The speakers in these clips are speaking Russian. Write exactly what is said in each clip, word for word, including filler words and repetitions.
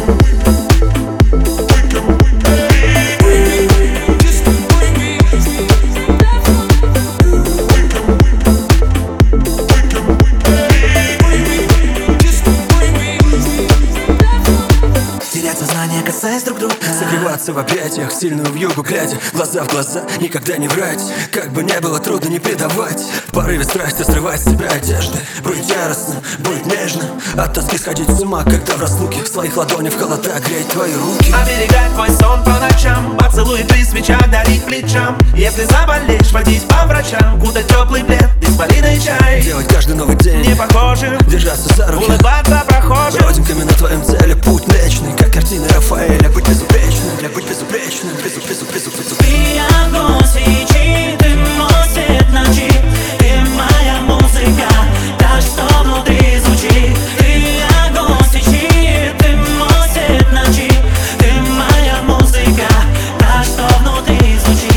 Сознание, касаясь друг друга, согреваться в объятиях, сильную вьюгу глядя, глаза в глаза, никогда не врать. Как бы не было трудно не предавать, в порыве страсти срывать с себя одежды. Быть яростным, быть нежным, от тоски сходить с ума, когда в разлуке в своих ладонях в холода греть твои руки. Оберегать твой сон по ночам, поцелуй при свечах дарить плечам. Если заболеешь, водить по врачам, куда теплый плед, бесполезный чай. Делать каждый новый день не похожим, держаться за руки, улыбаться прохожим. Родинками на твоем теле путь млечный, как картины Рафаэля. Быть безупречным, для быть безупречным, безу, безу, безу, безу. Ты огонь свечи, ты мой свет ночи, ты моя музыка, та, что внутри звучит. Ты огонь свечи, ты мой свет ночи, ты моя музыка, та, что внутри звучит.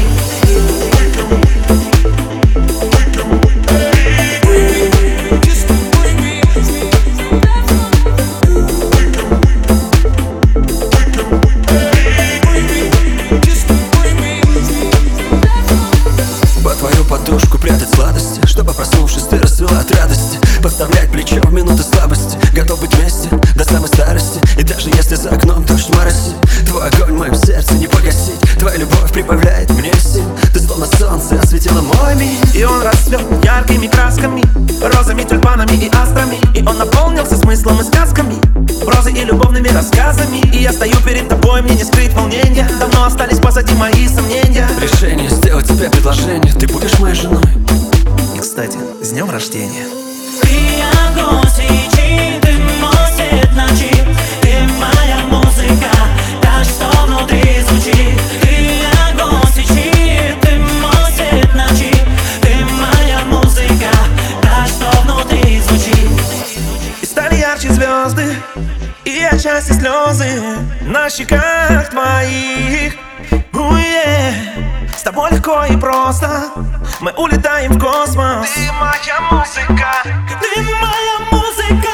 Подушку прятать сладости, чтобы проснувшись ты расцвела от радости. Подставлять плечо в минуты слабости, готов быть вместе до самой старости. И даже если за окном дождь моросит, твой огонь в моем сердце не погасить. Твоя любовь прибавляет мне сил, ты словно солнце осветила мой мир. И он расцвел яркими красками, розами, тюльпанами и астрами. И он наполнился смыслом и сказками, прозой и любовными рассказами. И я стою перед тобой, мне не скрыть волнения, давно остались позади мои сомнения. Решение сделать тебе предложение, ты будешь моей женой. И, кстати, с днем рождения. Ты огонь свечи, ты мой свет ночи, ты моя музыка, та, что внутри звучит. Ты огонь свечи, ты мой свет ночи, ты моя музыка, та, что внутри звучит. И стали ярче звезды, и отчасти слезы на щеках твоих. Уе, с тобой легко и просто мы улетаем в космос. Ты моя музыка, Ты моя музыка.